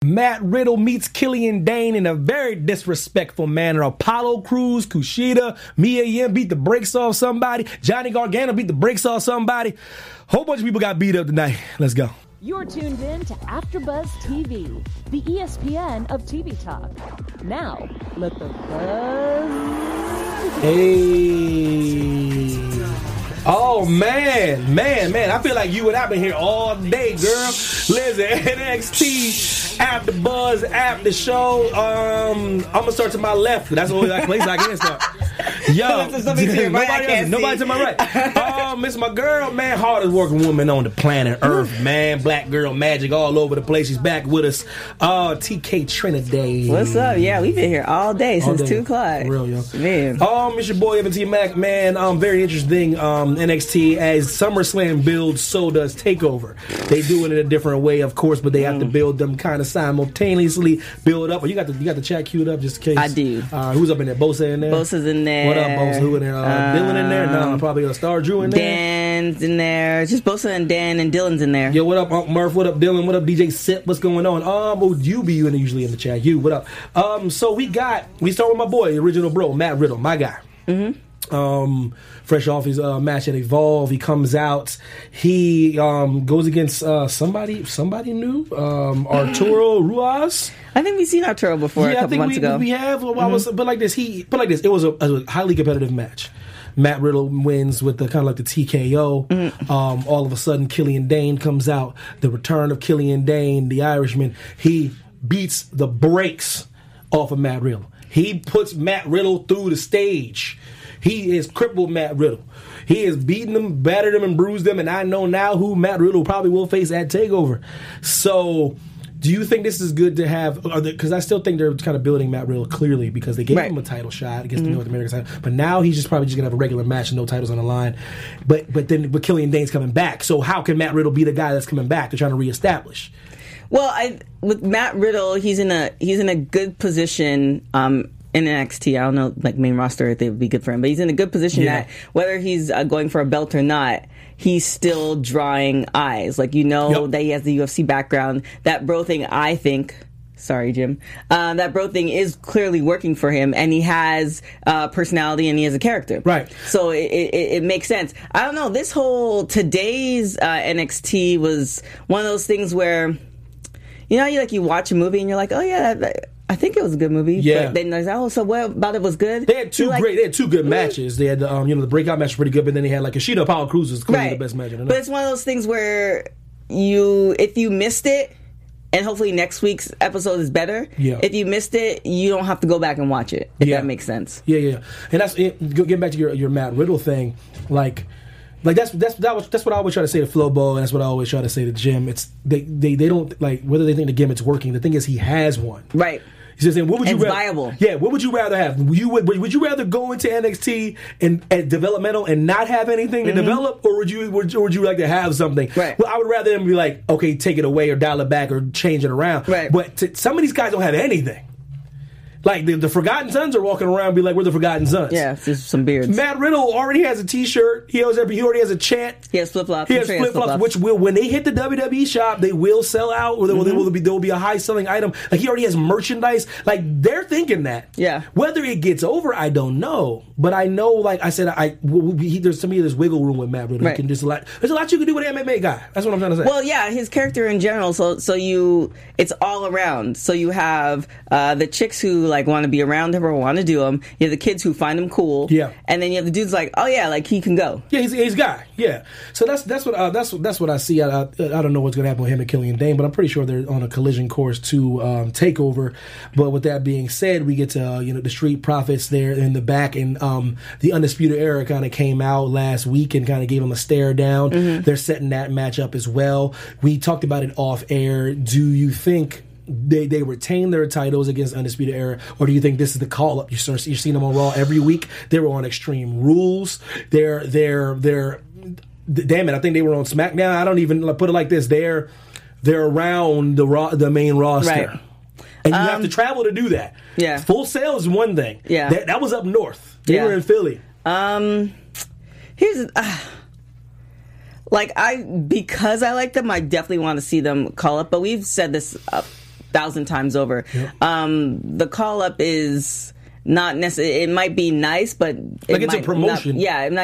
Matt Riddle meets Killian Dane in a very disrespectful manner. Apollo Crews, Kushida, Mia Yim beat the brakes off somebody. Johnny Gargano beat the brakes off somebody. Whole bunch of people got beat up tonight. Let's go. You're tuned in to AfterBuzz TV, the ESPN of TV talk. Now, let the buzz. Hey. Oh, man. I feel like you and I've been here all day, girl. Listen, NXT, AfterBuzz, after show. I'm going to start to my left. That's the only place I can start. Yo, nobody to my right. It's my girl, man, hardest working woman on the planet Earth, man. Black girl magic all over the place. She's back with us. TK Trinidad. What's up? Yeah, we've been here all day since 2 o'clock. For real, yo. Man. It's your boy, Evan T. Mac, man. Very interesting. NXT, as SummerSlam builds, so does TakeOver. They do it in a different way, of course, but they have to build them kind of simultaneously. Build up. You got the chat queued up just in case. I do. Who's up in there? Bosa in there? Bosa's in there. What up, Bosa? Who in there? Dylan in there? No, probably a Star Drew in there. Dan's in there. Just Bosa and Dan and Dylan's in there. Yo, what up, Unc Murph? What up, Dylan? What up, DJ Sip? What's going on? You be usually in the chat. You, what up? So we start with my boy, the original bro, Matt Riddle, my guy. Fresh off his match at Evolve, he comes out. He goes against somebody new, Arturo Ruas. I think we've seen Arturo before a couple months ago. We have. But like this, it was a highly competitive match. Matt Riddle wins with the kind of like the TKO. All of a sudden, Killian Dane comes out. The return of Killian Dane, the Irishman. He beats the brakes off of Matt Riddle. He puts Matt Riddle through the stage. He has crippled Matt Riddle. He has beaten him, battered him, and bruised him, and I know now who Matt Riddle probably will face at TakeOver. So, do you think this is good to have? Because I still think they're kind of building Matt Riddle clearly because they gave him a title shot against the North American title, but now he's just probably just gonna have a regular match and no titles on the line. But Killian Dane's coming back, so how can Matt Riddle be the guy that's coming back? They're trying to reestablish. Well, with Matt Riddle, he's in a good position. In NXT, I don't know, like main roster, they would be good for him, but he's in a good position that whether he's going for a belt or not, he's still drawing eyes. Like, that he has the UFC background. That bro thing, I think, sorry, Jim, that bro thing is clearly working for him, and he has personality and he has a character. Right. So it makes sense. I don't know, today's NXT was one of those things where, you watch a movie and you're like, oh yeah, I think it was a good movie. Yeah. But then they're like, so what about it was good? They had two good matches. They had the breakout match was pretty good, but then they had like Kushida Apollo Crews was clearly the best match. But it's one of those things where if you missed it, and hopefully next week's episode is better. Yeah. If you missed it, you don't have to go back and watch it. If that makes sense. Yeah. And that's getting back to your Matt Riddle thing, like that's what I always try to say to Flobo, and that's what I always try to say to Jim. It's they don't like whether they think the gimmick's working. The thing is, he has one. Right. He's just saying, what would you rather? Viable. Yeah, what would you rather have? Would you rather go into NXT and developmental and not have anything to develop, or would you like to have something? Right. Well, I would rather them be like, okay, take it away or dial it back or change it around. Right. But some of these guys don't have anything. Like, the Forgotten Sons are walking around and be like, we're the Forgotten Sons. Yeah, just some beards. Matt Riddle already has a T-shirt. He already has a chant. He has flip-flops. He has flip-flops, which will, when they hit the WWE shop, they will sell out, or there will be a high-selling item. Like, he already has merchandise. Like, they're thinking that. Yeah. Whether it gets over, I don't know. But I know, like I said, there's to me, there's wiggle room with Matt Riddle. Right. There's a lot you can do with an MMA guy. That's what I'm trying to say. Well, yeah, his character in general, so it's all around. So you have the chicks who, like, want to be around him or want to do him. You have the kids who find him cool. Yeah. And then you have the dudes like, oh yeah, like he can go. Yeah, he's a guy. Yeah. So that's what I see. I don't know what's going to happen with him and Killian Dane, but I'm pretty sure they're on a collision course to TakeOver. But with that being said, we get to the Street Profits there in the back, and the Undisputed Era kind of came out last week and kind of gave them a stare down. They're setting that match up as well. We talked about it off air. Do you think they retain their titles against Undisputed Era, or do you think this is the call up? You're seeing them on Raw every week. They were on Extreme Rules. They're damn it, I think they were on SmackDown. I don't even put it like this. They're around the main roster. Right. And you have to travel to do that. Yeah. Full Sail is one thing. Yeah. That was up north. They were in Philly. Here's because I like them, I definitely want to see them call up. But we've said this 1,000 times over. Yep. The call up is not necessarily. It might be nice, but it's a promotion.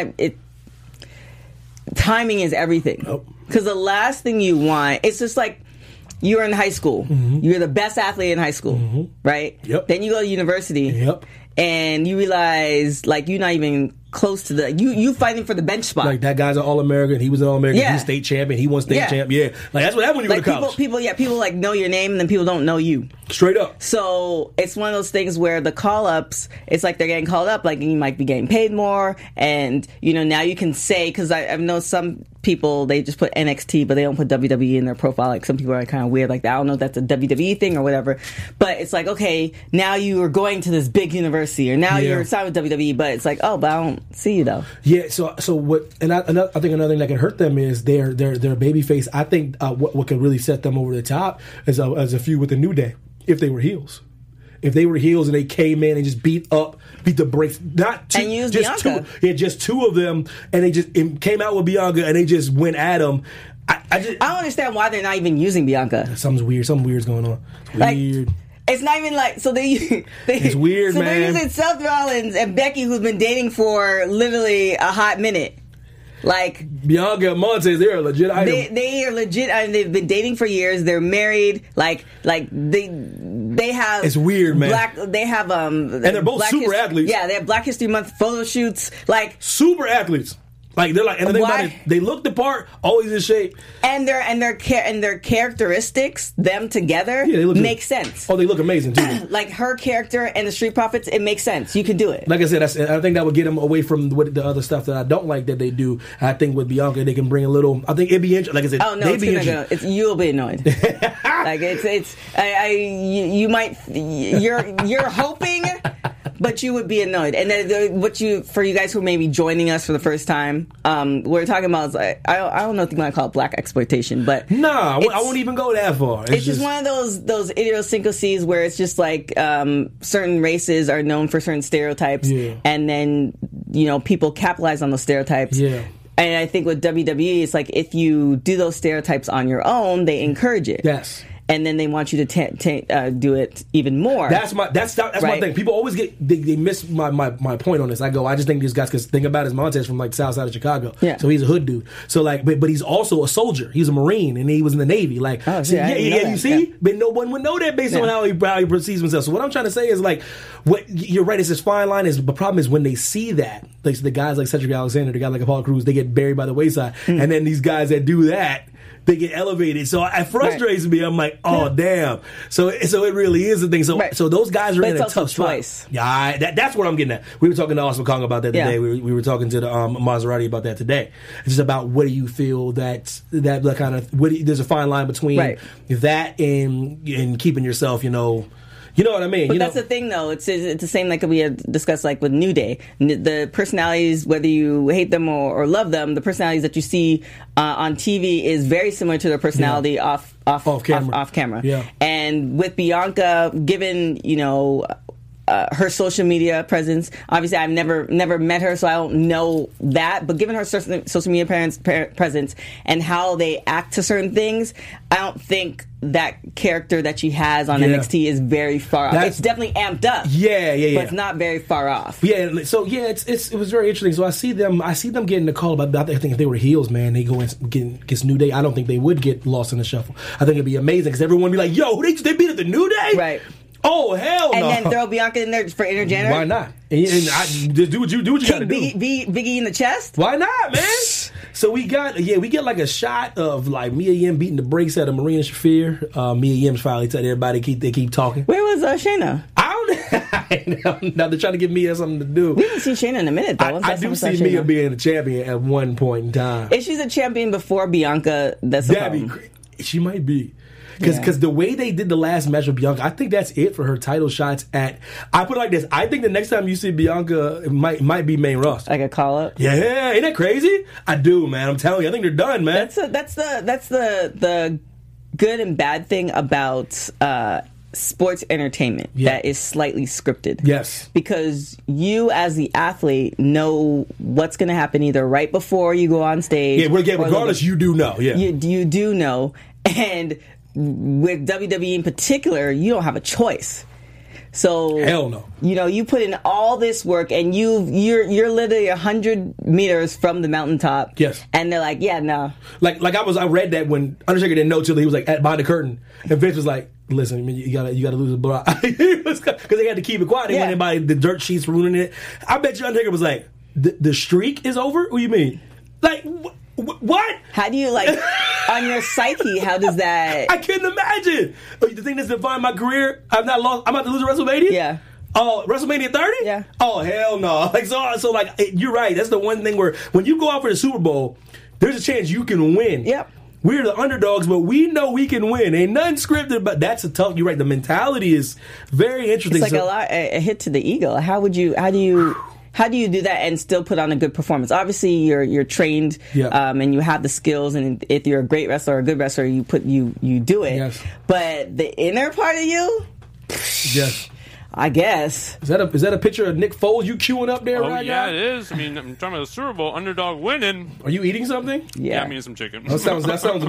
Timing is everything. Because the last thing you want, it's just like you're in high school. Mm-hmm. You're the best athlete in high school, right? Yep. Then you go to university, and you realize like you're not even close to the you fighting for the bench spot. Like that guy's an All-American. He was an All-American. Yeah. He's state champion. He won state champ. Yeah, like that's what happened when you like go to college. People like know your name, and then people don't know you. Straight up. So it's one of those things where the call-ups, it's like they're getting called up, like you might be getting paid more, and now you can say, because I've known some people, they just put NXT, but they don't put WWE in their profile. Like some people are kind of weird like that. I don't know if that's a WWE thing or whatever, but it's like, okay, now you are going to this big university, or now you're signed with WWE, but it's like, oh, but I don't see you though. Yeah, so what? And I think another thing that can hurt them is their babyface. I think what could really set them over the top is a feud with the New Day if they were heels. If they were heels and they came in and just beat the brakes, not two, and used just Bianca. just two of them, and they just came out with Bianca and they just went at them. I don't understand why they're not even using Bianca. Something weird's going on. It's weird. It's not even like it's weird, man. They're using Seth Rollins and Becky, who's been dating for literally a hot minute. Like Bianca and Montez, they're a legit item. They are legit. I mean, they've been dating for years. They're married. Like they have. It's weird, man. They have and they're both super athletes. Yeah, they have Black History Month photo shoots. Like super athletes. Like they're like, and the thing about it, they look the part, always in shape, and their characteristics, them together, they make sense. Oh, they look amazing too. Like her character and the Street Profits, it makes sense. You can do it. Like I said, I think that would get them away from the other stuff that I don't like that they do. I think with Bianca, they can bring a little. I think it'd be interesting. Like I said, oh no, you'll be annoyed. Like you're hoping. But you would be annoyed, and then for you guys who may be joining us for the first time, we're talking about is like, I don't know if you want to call it black exploitation, but I won't even go that far. It's just one of those idiosyncrasies where it's just like certain races are known for certain stereotypes, and then people capitalize on those stereotypes. Yeah. And I think with WWE, it's like if you do those stereotypes on your own, they encourage it. Yes. And then they want you to do it even more. That's my thing. People always they miss my point on this. I just think these guys, because think about his Montez from like South Side of Chicago. Yeah. So he's a hood dude. So like, but he's also a soldier. He's a Marine and he was in the Navy. Like, you see, but no one would know that based on how he perceives himself. So what I'm trying to say is like, what you're right. It's this fine line. The problem is when they see that, like the guys like Cedric Alexander, the guy like Apollo Crews, they get buried by the wayside, and then these guys that do that, they get elevated. So it frustrates me. I'm like, oh, damn. So it really is a thing. So those guys are in a tough spot. Yeah, that's what I'm getting at. We were talking to Awesome Kong about that today. We were talking to the Maserati about that today. It's just about what do you feel that kind of, there's a fine line between that and keeping yourself, You know what I mean? But that's the thing, though. It's the same like we had discussed, like with New Day. The personalities, whether you hate them or love them, the personalities that you see on TV is very similar to their personality off camera. Yeah. And with Bianca, given her social media presence. Obviously, I've never met her, so I don't know that. But given her social media presence and how they act to certain things, I don't think that character that she has on NXT is very far off. It's definitely amped up. Yeah. But it's not very far off. Yeah. So it was very interesting. So I see them getting the call about. I think if they were heels, man, they go and get New Day. I don't think they would get lost in the shuffle. I think it'd be amazing because everyone would be like, "Yo, they beat at the New Day?" Right. Oh hell no! And then throw Bianca in there for intergender. Why not? And just do what you gotta do. Biggie in the chest. Why not, man? So we get like a shot of like Mia Yim beating the brakes out of Marina Shafir. Mia Yim's finally telling everybody they keep talking. Where was Shayna? I don't know. Now they're trying to give Mia something to do. We haven't seen Shayna in a minute though. I do see Mia being a champion at one point in time. If she's a champion before Bianca, that's a problem. That'd be great. She might be. Because the way they did the last match with Bianca, I think that's it for her title shots I put it like this. I think the next time you see Bianca, it might be main roster. Like a call-up? Yeah. Ain't that crazy? I do, man. I'm telling you. I think they're done, man. That's the good and bad thing about sports entertainment that is slightly scripted. Yes. Because you, as the athlete, know what's going to happen either right before you go on stage. Yeah, regardless, you do know. Yeah. You do know. And with WWE in particular, you don't have a choice. So hell no. You know, you put in all this work, and you're literally 100 meters from the mountaintop. Yes. And they're like, yeah, no. Like I read that when Undertaker didn't know till he was like behind the curtain, and Vince was like, "Listen, I mean, you gotta lose the bra," because they had to keep it quiet. They wanted anybody the dirt sheets ruining it. I bet you Undertaker was like, "The streak is over." What do you mean? Like what? How do you on your psyche? How does that? I couldn't imagine. The thing that's defined my career. I'm not lost. I'm about to lose at WrestleMania. Yeah. Oh, WrestleMania 30? Yeah. Oh, hell no. You're right. That's the one thing where when you go out for the Super Bowl, there's a chance you can win. Yep. We're the underdogs, but we know we can win. Ain't nothing scripted, but that's a tough. You're right. The mentality is very interesting. It's like a hit to the ego. How do you do that and still put on a good performance? Obviously, you're trained, and you have the skills. And if you're a great wrestler or a good wrestler, you do it. Yes. But the inner part of you, yes, I guess. Is that a picture of Nick Foles you queuing up there? Oh right yeah, now? it is. I mean, I'm talking about the Super Bowl underdog winning. Are you eating something? Yeah, I'm eating some chicken. That sounds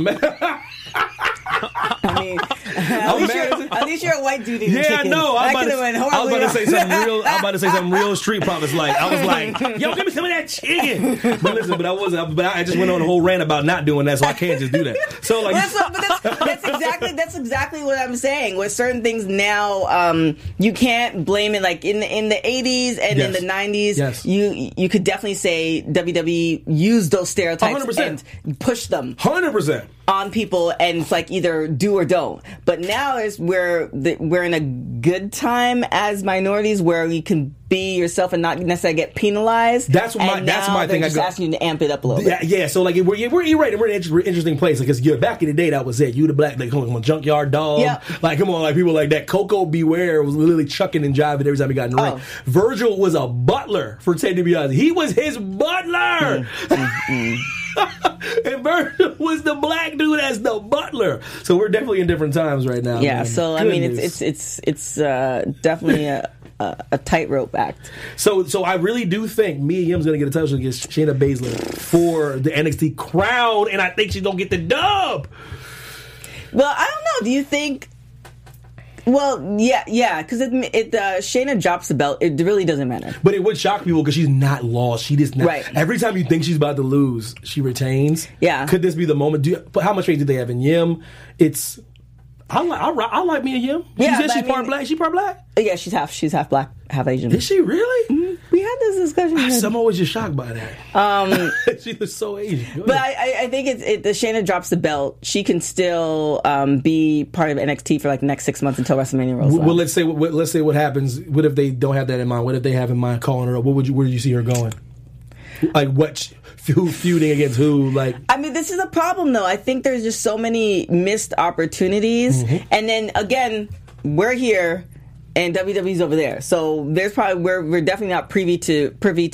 I mean, at least you're a white dude eating chicken. I know. I was about to say something real street profits like. I was like, yo, give me some of that chicken. But listen, I just went on a whole rant about not doing that, so I can't just do that. So like, that's exactly what I'm saying. With certain things now, you can't blame it. Like in the 80s and in the 90s, you could definitely say WWE used those stereotypes 100%. and pushed them 100% on people, and it's like either do or don't. But now we're in a good time as minorities where you can be yourself and not necessarily get penalized. That's my thing. They're just asking you to amp it up a little bit. Yeah. So like, you're right. We're in an interesting place because back in the day that was it. You the black, like, come on, junkyard dog. Yep. Like, come on, like people like that. Coco Beware was literally chucking and jiving every time he got in the ring. Virgil was a butler for Ted DiBiase. He was his butler. And Virgil was the black dude as the butler. So we're definitely in different times right now. Yeah. Man. So Goodness. I mean, it's definitely a tightrope act. So I really do think Mia Yim's going to get a touchdown against Shayna Baszler for the NXT crown, and I think she's going to get the dub. Well, I don't know. Do you think? Well, yeah, because Shayna drops the belt. It really doesn't matter. But it would shock people because she's not lost. She just not. Right. Every time you think she's about to lose, she retains. Yeah. Could this be the moment? How much faith do they have in Yim? I like Mia Yim. She's part black. She part black. Yeah, she's half black, half Asian. Is she really? Mm-hmm. We had this discussion. I'm always just shocked by that. She was so Asian. But I think the Shayna drops the belt. She can still be part of NXT for like the next 6 months until WrestleMania rolls out. Well, let's say what happens. What if they don't have that in mind? What if they have in mind calling her up? Where do you see her going? Like who feuding against who? Like, I mean, this is a problem though. I think there's just so many missed opportunities, and then again, we're here. And WWE's over there, so there's probably we're definitely not privy to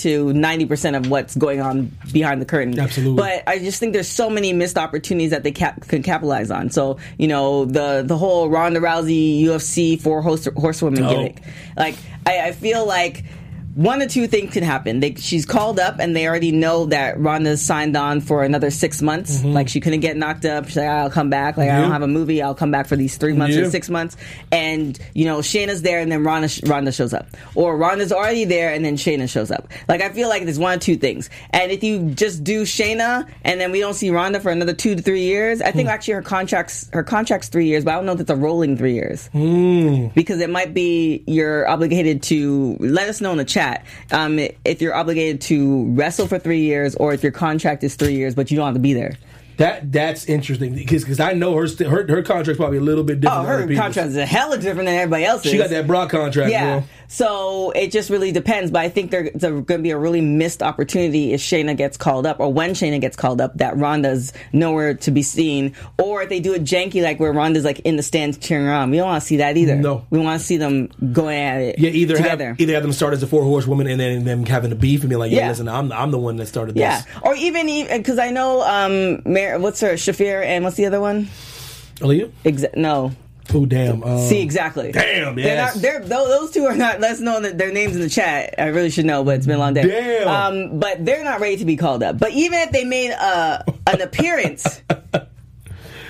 90% of what's going on behind the curtain. Absolutely, but I just think there's so many missed opportunities that they can capitalize on. So the whole Ronda Rousey UFC 4 horsewoman gimmick, like I feel like one or two things can happen. She's called up, and they already know that Ronda's signed on for another 6 months. Like, she couldn't get knocked up. She's like, I'll come back. Like, I don't have a movie. I'll come back for these 3 months or 6 months. And, Shayna's there, and then Ronda shows up. Or Ronda's already there, and then Shayna shows up. Like, I feel like there's one or two things. And if you just do Shayna, and then we don't see Ronda for another 2 to 3 years, I think actually her contract's 3 years, but I don't know if it's a rolling 3 years. Because it might be you're obligated to let us know in the chat if you're obligated to wrestle for 3 years or if your contract is 3 years but you don't have to be there. That's interesting because I know her contract's probably a little bit different. Her contract is a hella different than everybody else's. She got that Brock contract. Yeah. Girl. So it just really depends. But I think there's going to be a really missed opportunity if Shayna gets called up, or when Shayna gets called up, that Ronda's nowhere to be seen, or if they do it janky, like where Ronda's like in the stands cheering her on. We don't want to see that either. No, we want to see them going at it. Yeah, either together. Have them start as a 4 horsewoman and then them having a beef and be like, listen, I'm the one that started this. Yeah, or even because I know what's her Shafir and what's the other one? Aaliyah? No. Oh, damn. See, exactly. Damn, yes. Those two are not, let's know their names in the chat. I really should know, but it's been a long day. Damn. But they're not ready to be called up. But even if they made an appearance,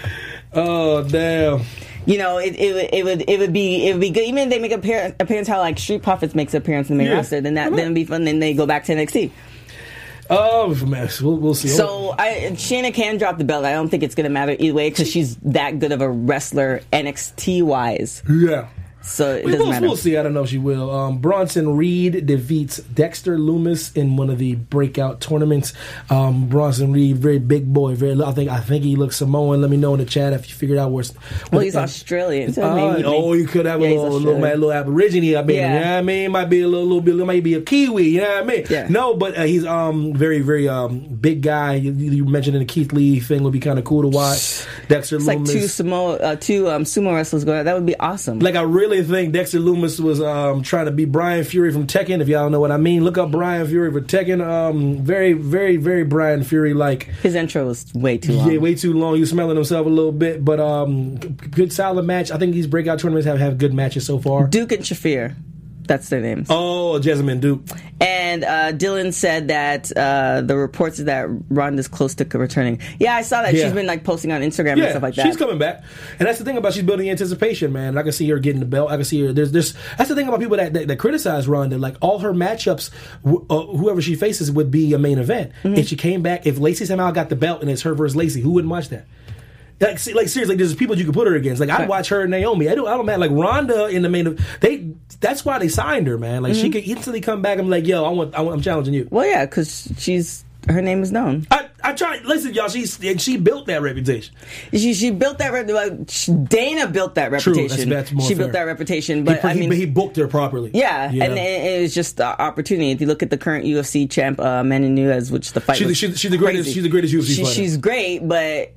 Oh damn. You know, it would be good. Even if they make appearance how like Street Profits makes an appearance in the main roster, then it'd be fun. Then they go back to NXT. Oh man, we'll see. So Shayna can drop the belt. I don't think it's going to matter either way because she's that good of a wrestler NXT wise. Yeah. So it doesn't matter. We'll see. I don't know if she will. Bronson Reed defeats Dexter Loomis in one of the breakout tournaments. Bronson Reed, very big boy. I think he looks Samoan. Let me know in the chat if you figured out where. Well, he's Australian. So you could have a little Aborigine. I mean, you know what I mean? Might be a little bit. Might be a Kiwi. You know what I mean? Yeah. No, but he's very very big guy. You mentioned in the Keith Lee thing would be kind of cool to watch. Dexter Loomis. Like two sumo wrestlers going. That would be awesome. Like I really think Dexter Loomis was trying to be Brian Fury from Tekken. If y'all know what I mean, look up Brian Fury for Tekken. Very, very, very Brian Fury like. His intro was way too long. Yeah, way too long. He was smelling himself a little bit, but good solid match. I think these breakout tournaments have good matches so far. Duke and Shafir. That's their names. Oh, Jessamine Duke. And Dylan said that the reports is that Ronda's close to returning. Yeah, I saw that. Yeah. She's been like posting on Instagram and stuff like that. She's coming back, and that's the thing about she's building anticipation, man. I can see her getting the belt. I can see her. There's that's the thing about people that criticize Ronda. Like all her matchups, whoever she faces would be a main event. If she came back, if Lacey somehow got the belt and it's her versus Lacey, who wouldn't watch that? Like seriously, there's people you could put her against. Like I'd watch her and Naomi. I don't man. Like Ronda in the main event. That's why they signed her, man. Like she could instantly come back and be like, yo, I'm challenging you. Well, yeah, because her name is known. I try. Listen, y'all. She built that reputation. She built that reputation. Dana built that reputation. True, that's more she fair. built that reputation, but he booked her properly. Yeah, and it was just the opportunity. If you look at the current UFC champ, Amanda Nunes, which the fight she's the greatest. crazy. She's the greatest UFC fighter. She's great, but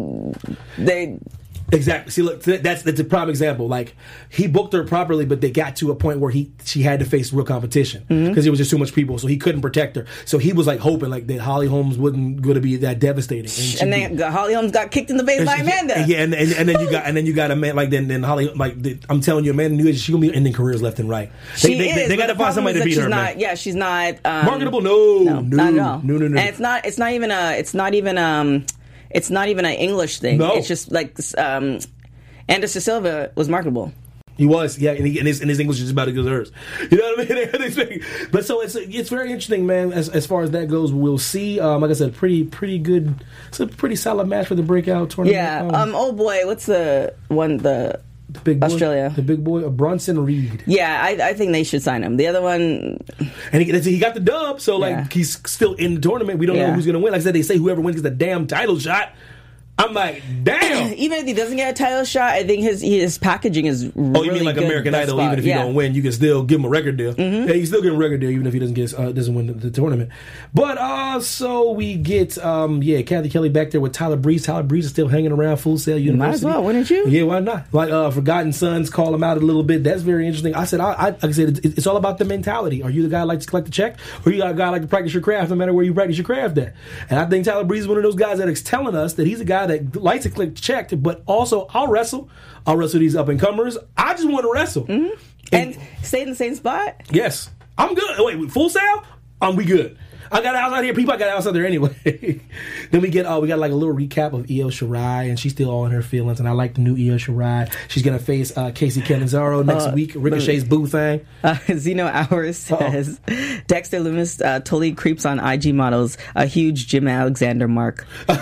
they. Exactly. See, look, that's a prime example. Like he booked her properly, but they got to a point where she had to face real competition because it was just too much people, so he couldn't protect her. So he was like hoping like that Holly Holmes wasn't going to be that devastating. And then Holly Holmes got kicked in the face by Amanda. Yeah, and then you got a man like then Holly I'm telling you, Amanda Nunes, she's gonna be ending careers left and right. They got to find somebody to beat her. She's not marketable. No, not at all. No. And it's not even an English thing. No. It's just like Anderson Silva was marketable. He was, yeah, and his English is about as good as hers. You know what I mean? But so it's very interesting, man. As far as that goes, we'll see. Like I said, pretty good. It's a pretty solid match for the breakout tournament. Yeah. Oh boy, what's the one? The big boy, Australia, the big boy, Bronson Reed. Yeah, I think they should sign him. The other one, and he got the dub, so he's still in the tournament. We don't know who's going to win. Like I said, they say whoever wins gets a damn title shot. I'm like, damn. Even if he doesn't get a title shot, I think his packaging is really good. Oh, you mean like American Idol? Even if you don't win, you can still give him a record deal. Yeah, you still give him a record deal even if he doesn't win the tournament. But so we get Kathy Kelly back there with Tyler Breeze. Tyler Breeze is still hanging around Full Sail University. Might as well, wouldn't you? Yeah, why not? Like Forgotten Sons, call him out a little bit. That's very interesting. I said, like I said, it's all about the mentality. Are you the guy that likes to collect the check, or you the guy that like to practice your craft no matter where you practice your craft at? And I think Tyler Breeze is one of those guys that is telling us that he's a guy that likes to collect checked, but also I'll wrestle these up and comers. I just want to wrestle and stay in the same spot. Yes, I'm good. Wait, Full Sail? We good. I got a house out here. People, I got a house out there anyway. Then we got like a little recap of Io Shirai, and she's still all in her feelings. And I like the new Io Shirai. She's gonna face Casey Catanzaro next week. Ricochet's boo thing. Zeno Hours says Dexter Loomis totally creeps on IG models. A huge Jim Alexander mark.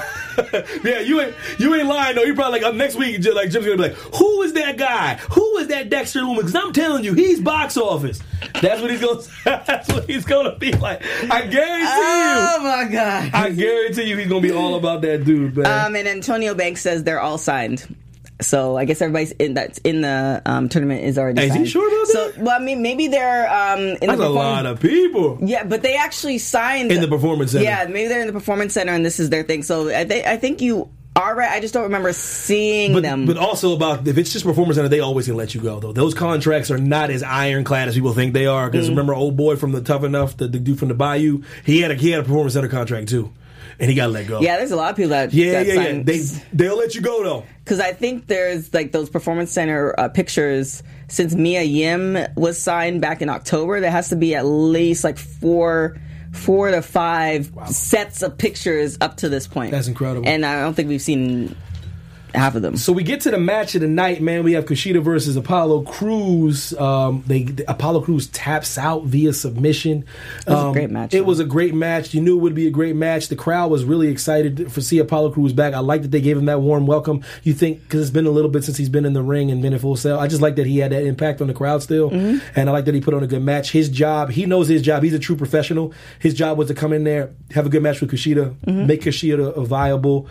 Yeah, you ain't lying though. You probably like next week, like Jim's gonna be like, "Who is that guy? Who is that Dexter Loomis?" Because I'm telling you, he's box office. That's what he's gonna. That's what he's gonna be like. I guarantee you. Oh my god! I guarantee you, he's gonna be all about that dude, man. And Antonio Banks says they're all signed. So I guess everybody's in the tournament is already signed. Is he sure about that? So, well, I mean, maybe they're in That's a lot of people. Yeah, but they actually signed in the Performance Center. Yeah, maybe they're in the Performance Center, and this is their thing. So I think you are right. I just don't remember seeing them. But also about if it's just Performance Center, they always gonna let you go though. Those contracts are not as ironclad as people think they are. Because remember, old boy from the Tough Enough, the dude from the Bayou, he had a Performance Center contract too. And he got let go. Yeah, there's a lot of people that signed. They'll let you go though. Because I think there's like those Performance Center pictures since Mia Yim was signed back in October. There has to be at least like four to five sets of pictures up to this point. That's incredible. And I don't think we've seen half of them. So we get to the match of the night, man. We have Kushida versus Apollo Crews. Apollo Crews taps out via submission. It was a great match. It was a great match. You knew it would be a great match. The crowd was really excited to see Apollo Crews back. I like that they gave him that warm welcome. You think, because it's been a little bit since he's been in the ring and been in Full Sail. I just like that he had that impact on the crowd still. And I like that he put on a good match. His job, he knows his job. He's a true professional. His job was to come in there, have a good match with Kushida, make Kushida viable.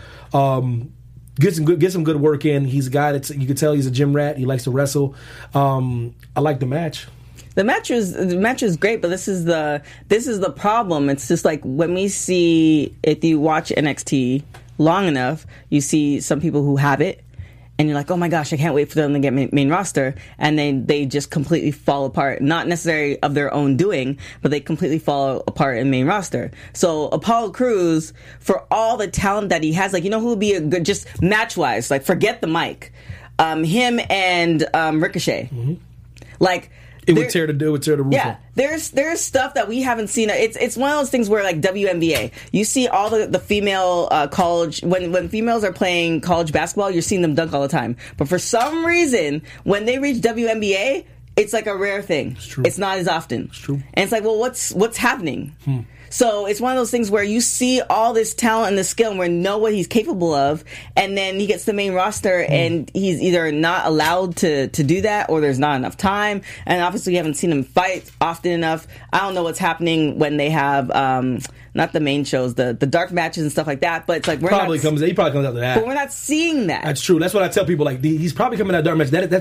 Get some good work in. He's a guy that you can tell he's a gym rat. He likes to wrestle. I like the match. The match is great, but this is the problem. It's just like when we see, if you watch NXT long enough, you see some people who have it, and you're like, oh my gosh, I can't wait for them to get main roster, and they just completely fall apart. Not necessarily of their own doing, but they completely fall apart in main roster. So Apollo Crews, for all the talent that he has, like, you know who would be a good, just match wise, like, forget the mic, him and Ricochet, like. It would tear the roof. Yeah, there's stuff that we haven't seen. It's one of those things where, like, WNBA, you see all the female college, when females are playing college basketball, you're seeing them dunk all the time. But for some reason, when they reach WNBA, it's like a rare thing. It's true. It's not as often. It's true. And it's like, well, what's happening? So it's one of those things where you see all this talent and the skill and we know what he's capable of, and then he gets the main roster and he's either not allowed to do that, or there's not enough time. And obviously we haven't seen him fight often enough. I don't know what's happening when they have not the main shows, the dark matches and stuff like that, but it's like he probably comes out to that. But we're not seeing that. That's true. That's what I tell people. Like, he's probably coming out dark match. He's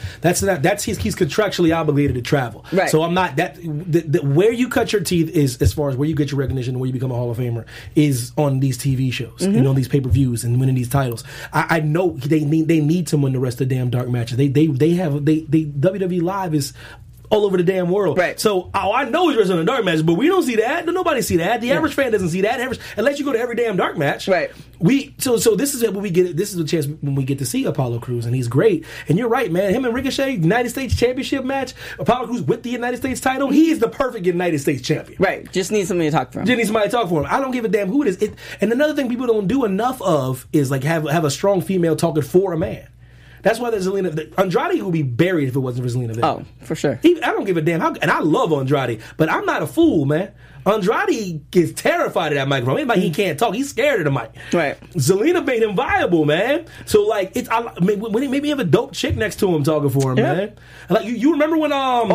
contractually obligated to travel. Right. So I'm not where you cut your teeth is, as far as where you get your recognition and where you become a Hall of Famer, is on these TV shows and on these pay-per-views and winning these titles. I know they need to win the rest of the damn dark matches. WWE Live is all over the damn world. Right. So I know he's wrestling a dark match, but we don't see that. Nobody see that. The average fan doesn't see that. Unless you go to every damn dark match. Right. So this is when we get. This is a chance when we get to see Apollo Crews, and he's great. And you're right, man. Him and Ricochet, United States Championship match. Apollo Crews with the United States title. He is the perfect United States champion. Right. Just need somebody to talk for him. Just need somebody to talk for him. I don't give a damn who it is. And another thing people don't do enough of is, like, have a strong female talking for a man. That's why there's Zelina. Andrade would be buried if it wasn't for Zelina Vega. Oh, for sure. I don't give a damn and I love Andrade, but I'm not a fool, man. Andrade is terrified of that microphone. It's like he can't talk. He's scared of the mic. Right. Zelina made him viable, man. So, like, maybe have a dope chick next to him talking for him, man. Like, you remember when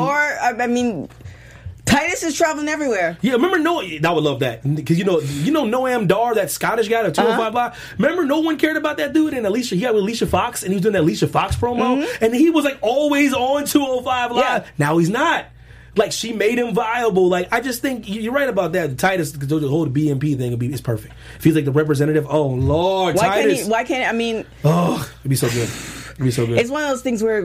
Titus is traveling everywhere. Yeah, remember I would love that, because you know Noam Dar, that Scottish guy, that 205 Live. Remember, no one cared about that dude, and he got with Alicia Fox, and he was doing that Alicia Fox promo, and he was, like, always on 205 Live. Yeah. Now he's not. Like, she made him viable. Like, I just think you're right about that. Titus, the whole BMP thing is perfect. If he's like the representative, oh Lord, Titus. Why can't I mean? Oh, it'd be so good. It'd be so good. It's one of those things where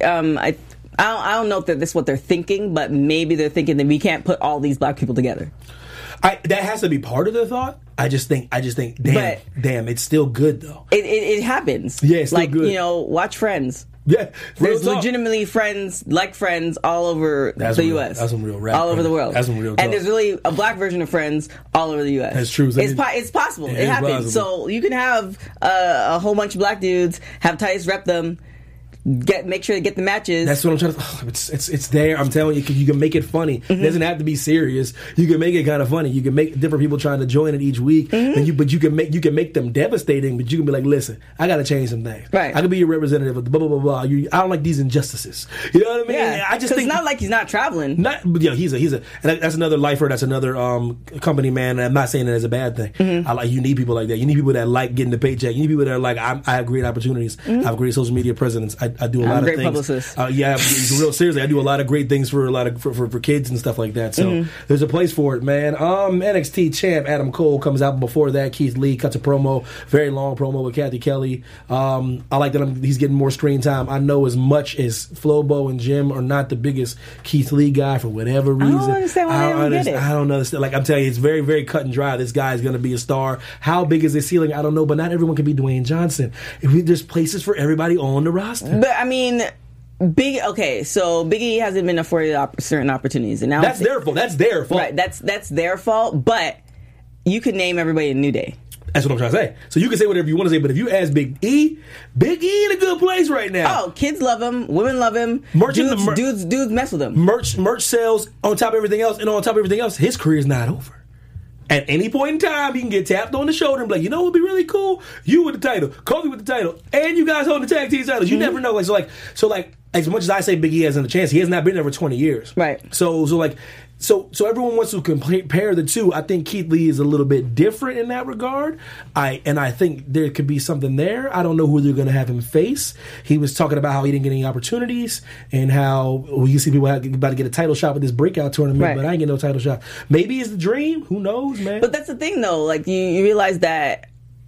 I don't know if this is what they're thinking, but maybe they're thinking that we can't put all these black people together. That has to be part of their thought. I just think, damn, it's still good though. It happens. Yeah, it's still like, good. Watch Friends. Yeah, there's legitimately friends all over the U.S. That's some real rap. All over the world. That's some real talk. And there's really a black version of Friends all over the U.S. That's true. It's possible. It happens. Possible. So you can have a whole bunch of black dudes, have Titus rep them, make sure to get the matches. That's what I'm trying to. It's there. I'm telling you, you can make it funny. It doesn't have to be serious. You can make it kind of funny. You can make different people trying to join it each week, but you can make them devastating. But you can be like, listen, I got to change some things. Right. I can be your representative of the blah blah blah blah. I don't like these injustices. You know what I mean? Yeah. I just think it's not like he's not traveling. He's a. And that's another lifer. That's another company man. And I'm not saying that as a bad thing. You need people like that. You need people that like getting the paycheck. You need people that are like, I have great opportunities. I have great social media presence. I do a lot of things. Publicist. Seriously, I do a lot of great things for for kids and stuff like that. So there's a place for it, man. NXT champ Adam Cole comes out. Before that, Keith Lee cuts a promo, very long promo with Kathy Kelly. I like that he's getting more screen time. I know as much as Flobo and Jim are not the biggest Keith Lee guy for whatever reason. I don't understand why they don't get it. I don't understand. Like, I'm telling you, it's very, very cut and dry. This guy is going to be a star. How big is his ceiling? I don't know, but not everyone can be Dwayne Johnson. There's places for everybody on the roster. But I mean, so Biggie hasn't been afforded certain opportunities, and now that's their fault. That's their fault. Right. That's their fault. But you could name everybody in New Day. That's what I'm trying to say. So you can say whatever you want to say, but if you ask Big E in a good place right now. Oh, kids love him, women love him. Dudes mess with him. Merch sales on top of everything else, and on top of everything else, his career is not over. At any point in time, he can get tapped on the shoulder and be like, you know what would be really cool? You with the title, Kofi with the title, and you guys holding the tag team titles. You never know. So as much as I say Big E hasn't a chance, he has not been there for 20 years. Right. So everyone wants to compare the two. I think Keith Lee is a little bit different in that regard. I think there could be something there. I don't know who they're going to have him face. He was talking about how he didn't get any opportunities and how you see people about to get a title shot with this breakout tournament, right. but I ain't get no title shot. Maybe it's the dream. Who knows, man? But that's the thing, though. Like you realize that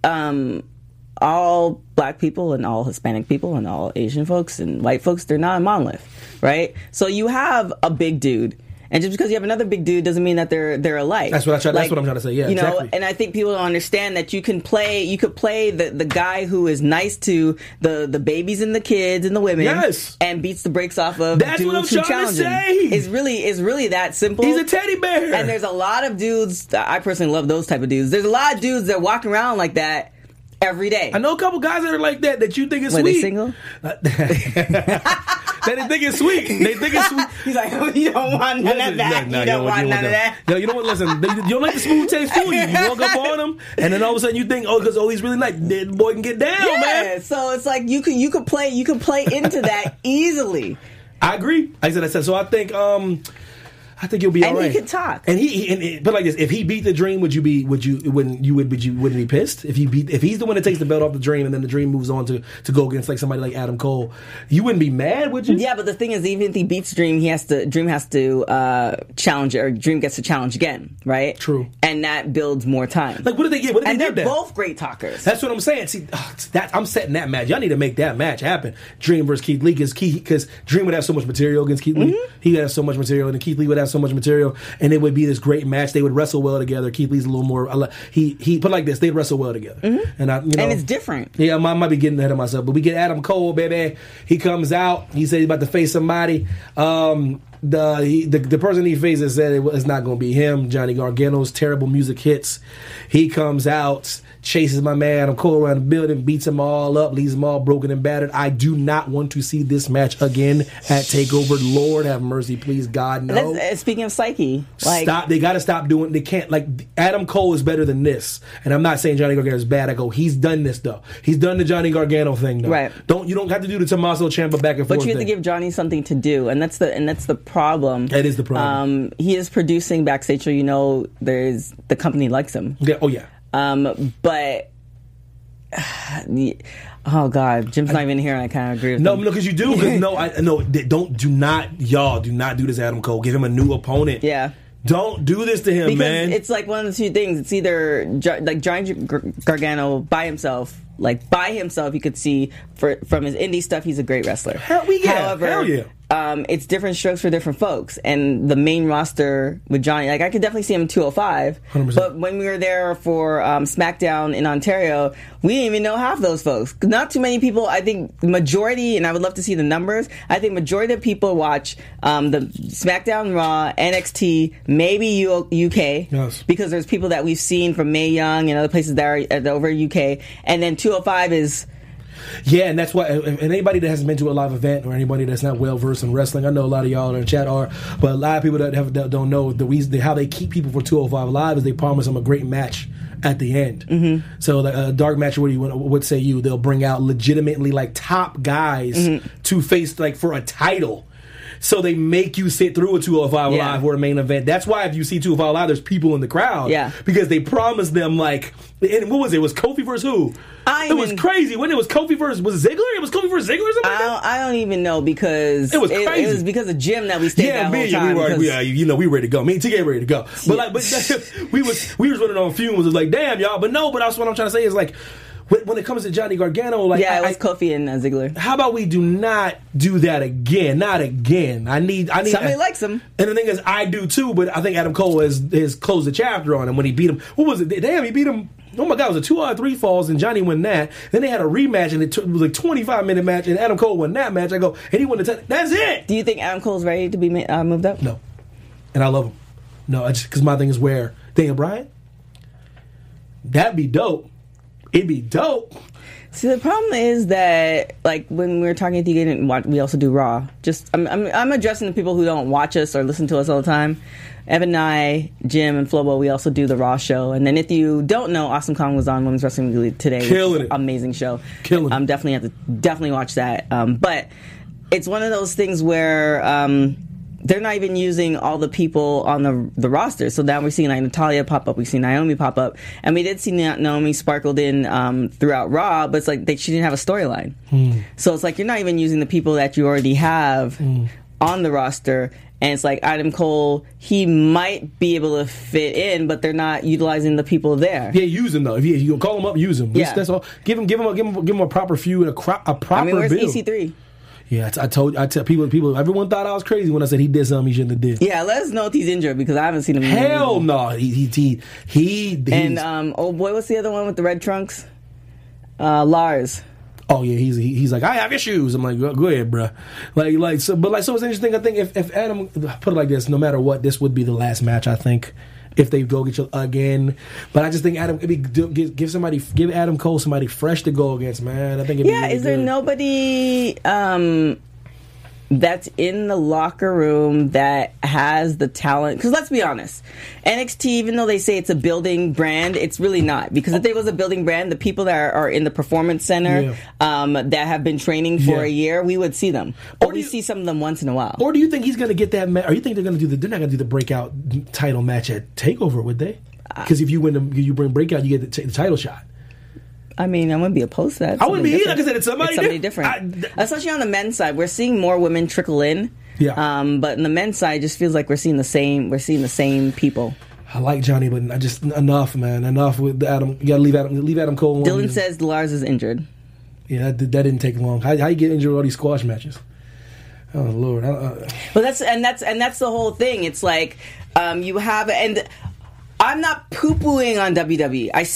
all black people and all Hispanic people and all Asian folks and white folks, they're not a monolith, right? So you have a big dude. And just because you have another big dude doesn't mean that they're alike. That's what I'm trying to say. Yeah, you know, exactly. And I think people don't understand that you could play the guy who is nice to the babies and the kids and the women, yes, and beats the brakes off of that's dudes what I'm who trying challenge to say. him. It's really that simple. He's a teddy bear. And there's a lot of dudes. I personally love those type of dudes. There's a lot of dudes that walk around like that every day. I know a couple guys that are like that you think is Wait, sweet. they single? That they think it's sweet. They think it's sweet. He's like, oh, you don't want none of that. You don't want none of that. No, you know what? Listen, you don't like the smooth taste food. You walk up on him, and then all of a sudden you think, because he's really nice. The boy can get down, man. So it's like you could play into that easily. I agree. I said. So I think you'll be all right. And he can talk. And but like this, if he beat the Dream, wouldn't you be pissed? If he's the one that takes the belt off the Dream, and then the Dream moves on to go against like somebody like Adam Cole, you wouldn't be mad, would you? Yeah, but the thing is, even if he beats Dream, Dream has to challenge it, or Dream gets to challenge again, right? True. And that builds more time. Like, what did they get? And they're both great talkers. That's what I'm saying. See, I'm setting that match. Y'all need to make that match happen. Dream versus Keith Lee, because Dream would have so much material against Keith Lee. Mm-hmm. He would have so much material, and Keith Lee would have so much material, and it would be this great match. They would wrestle well together. Keith Lee's a little more. He put like this. They'd wrestle well together, and and it's different. Yeah, I might be getting ahead of myself, but we get Adam Cole, baby. He comes out. He said he's about to face somebody. The person he faces said it's not going to be him. Johnny Gargano's terrible music hits. He comes out, chases my man Adam Cole around the building, beats them all up, leaves them all broken and battered. I do not want to see this match again at TakeOver. Lord have mercy, please, God, no. Speaking of Psyche, stop. They got to stop doing. They can't. Like, Adam Cole is better than this, and I'm not saying Johnny Gargano is bad. I go, he's done this though. He's done the Johnny Gargano thing though. Right. You don't have to do the Tommaso Ciampa back and forth. But you have to give Johnny something to do, and that's the problem. That is the problem. He is producing backstage, so there's the company likes him. Yeah. Oh yeah. But oh god, Jim's not even here, and I kind of agree with him. No, because you do. Do not do this, Adam Cole. Give him a new opponent. Yeah. Don't do this to him, because man. It's like one of the two things. It's either like Johnny Gargano by himself. Like by himself, you could see from his indie stuff, he's a great wrestler. However, it's different strokes for different folks. And the main roster with Johnny, like I could definitely see him in 205. 100%. But when we were there for SmackDown in Ontario, we didn't even know half those folks. Not too many people. I think majority, and I would love to see the numbers. I think majority of people watch the SmackDown, Raw, NXT, maybe UK, yes, because there's people that we've seen from Mae Young and other places that are over UK, and then 205 is. Yeah, and that's why. And anybody that hasn't been to a live event, or anybody that's not well versed in wrestling, I know a lot of y'all in the chat are, but a lot of people that don't know the reason how they keep people for 205 Live is they promise them a great match at the end. Mm-hmm. So like a dark match, what say you? They'll bring out legitimately like top guys to face like for a title. So they make you sit through a 205 Live or a main event. That's why if you see 205 Live, there's people in the crowd. Yeah. Because they promised them like, and what was it? It was Kofi versus who? It was crazy. When it was Kofi versus, was it Ziggler? It was Kofi versus Ziggler or something like that? I don't even know because it was crazy. It was because of Jim that we stayed that whole time. We ready to go. Me and TK ready to go. But we was running on fumes. It was like, damn, y'all. But no, that's what I'm trying to say is like, when it comes to Johnny Gargano, like it was Kofi and Ziggler. How about we do not do that again? Not again. I need. Somebody likes him, and the thing is, I do too. But I think Adam Cole has closed the chapter on him when he beat him. What was it? Damn, he beat him. Oh my God, it was a 2 out of 3 falls, and Johnny won that. Then they had a rematch, and it was like 25-minute match, and Adam Cole won that match. I go, and he won the title. That's it. Do you think Adam Cole's ready to be moved up? No, and I love him. No, because my thing is where Daniel Bryan. That'd be dope. It'd be dope. See, the problem is that, like, when we were talking to you, we also do Raw. Just, I'm addressing the people who don't watch us or listen to us all the time. Evan and I, Jim and Flobo, we also do the Raw show. And then if you don't know, Awesome Kong was on Women's Wrestling Weekly today. Killing it. Amazing show. Killing it. Definitely watch that. But it's one of those things where they're not even using all the people on the roster. So now we're seeing like Natalya pop up, we see Naomi pop up, and we did see Naomi sparkled in throughout Raw, but it's like she didn't have a storyline. So it's like you're not even using the people that you already have on the roster. And it's like Adam Cole, he might be able to fit in, but they're not utilizing the people there. Yeah, use him though. If you call him up, use him. Yeah. That's all. Give him a proper feud and a proper I mean, where's build. EC3? Yeah, I tell people. Everyone thought I was crazy when I said he did something he shouldn't have did. Yeah, let us know if he's injured because I haven't seen him. Hell no, he. And oh boy, what's the other one with the red trunks? Lars. Oh yeah, he's like, I have issues. I'm like, go ahead, bro. So it's interesting. I think if Adam put it like this, no matter what, this would be the last match. I think if they go get you again, but I just think Adam give Adam Cole somebody fresh to go against, man. I think it'd be really is there good. nobody that's in the locker room that has the talent? Because let's be honest, NXT, even though they say it's a building brand, it's really not. Because if it was a building brand, the people that are in the performance center that have been training for a year, we would see them. Or we see some of them once in a while. Or do you think he's going to get that match? Or you think they're going to do they're not going to do the breakout title match at TakeOver, would they? Because if you win, you bring breakout, you get the title shot. I mean, I wouldn't be opposed to that. I wouldn't be either. Like I said, it's somebody different. Especially on the men's side, we're seeing more women trickle in. Yeah. But on the men's side, it just feels like we're seeing the same people. I like Johnny, but I just enough, man. Enough with Adam. You got to leave Adam Cole alone. Dylan says Lars is injured. Yeah, that didn't take long. How you get injured with all these squash matches? Oh Lord. Well, that's the whole thing. It's like you have, and I'm not poo-pooing on WWE. I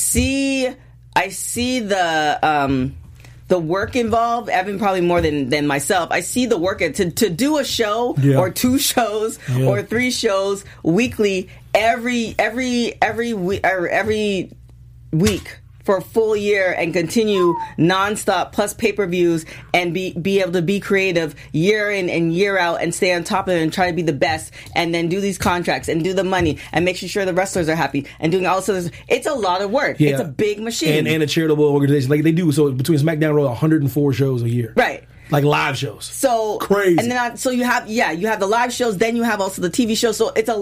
see the work involved. Evan probably more than myself. I see the work to do a show or 2 shows or 3 shows weekly every week for a full year and continue nonstop plus pay-per-views and be able to be creative year in and year out and stay on top of it and try to be the best and then do these contracts and do the money and make sure the wrestlers are happy and doing all this. It's a lot of work. Yeah. It's a big machine. And a charitable organization like they do. So between SmackDown and Raw, 104 shows a year. Right. Like live shows. So crazy. And then you have the live shows, then you have also the TV shows. So it's a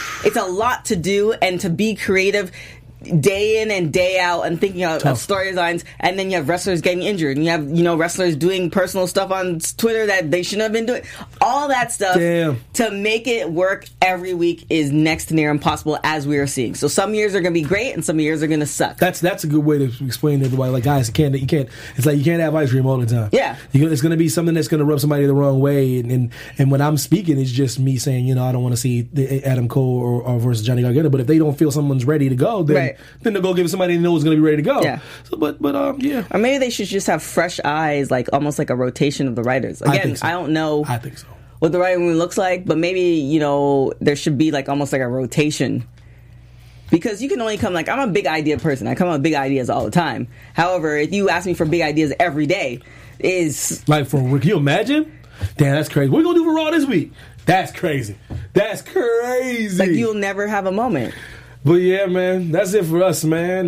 lot to do and to be creative day in and day out and thinking of storylines, and then you have wrestlers getting injured and you have wrestlers doing personal stuff on Twitter that they shouldn't have been doing. All that stuff to make it work every week is next to near impossible, as we are seeing. So some years are going to be great and some years are going to suck. That's a good way to explain to everybody. Like, guys, you can't. It's like you can't have ice cream all the time. Yeah, it's going to be something that's going to rub somebody the wrong way. And when I'm speaking, it's just me saying, I don't want to see Adam Cole or versus Johnny Gargano. But if they don't feel someone's ready to go, then they'll go give it somebody they know is going to be ready to go. Yeah. So, but yeah. Or maybe they should just have fresh eyes, like almost like a rotation of the writers. Again, I don't know. I think so. What the writing room looks like, but maybe there should be like almost like a rotation. Because you can only come I'm a big idea person. I come up with big ideas all the time. However, if you ask me for big ideas every day, is like can you imagine? Damn, that's crazy. What are we gonna do for Raw this week? That's crazy. That's crazy. Like you'll never have a moment. But yeah, man, that's it for us, man.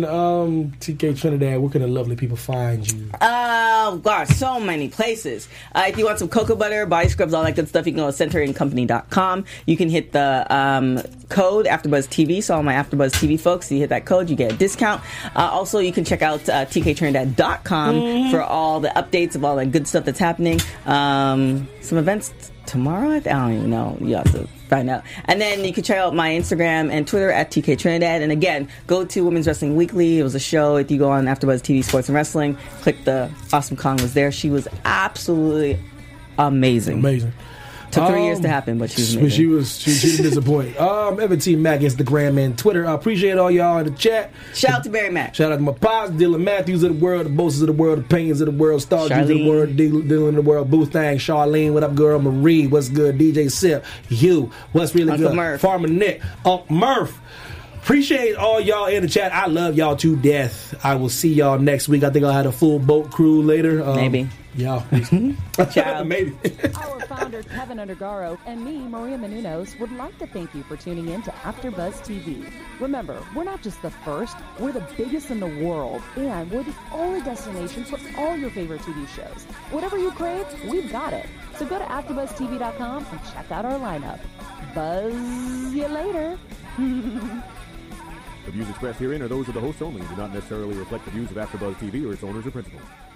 TK Trinidad, where can the lovely people find you? Oh, gosh, so many places. If you want some cocoa butter, body scrubs, all that good stuff, you can go to centuryandcompany.com. You can hit the code AfterBuzzTV. So all my AfterBuzz TV folks, you hit that code, you get a discount. Also, you can check out tktrinidad.com for all the updates of all the good stuff that's happening. Some events tomorrow? I don't even know. You have to find out. And then you can check out my Instagram and Twitter at TK Trinidad. And again, go to Women's Wrestling Weekly. It was a show. If you go on AfterBuzz TV Sports and Wrestling, click the Awesome Kong was there. She was absolutely amazing. Took 3 years to happen, but she was amazing. She didn't disappoint. Evan T. Mac, Instagram and Twitter. I appreciate all y'all in the chat. Shout out to Barry Mac. Shout out to my pops, Dylan Matthews of the world, the Bosses of the world, the Paynes of the world, Star Jews of the world, Dylan of the world, Booth Thang, Charlene, what up, girl? Marie, what's good? DJ Sip, you, what's really Uncle good? Murph. Farmer Nick, Uncle Murph. Appreciate all y'all in the chat. I love y'all to death. I will see y'all next week. I think I'll have a full boat crew later. Maybe. Yeah. Ciao. Maybe. Our founder, Kevin Undergaro, and me, Maria Menounos, would like to thank you for tuning in to AfterBuzz TV. Remember, we're not just the first, we're the biggest in the world, and we're the only destination for all your favorite TV shows. Whatever you crave, we've got it. So go to AfterBuzzTV.com and check out our lineup. Buzz you later. The views expressed herein are those of the hosts only and do not necessarily reflect the views of AfterBuzz TV or its owners or principals.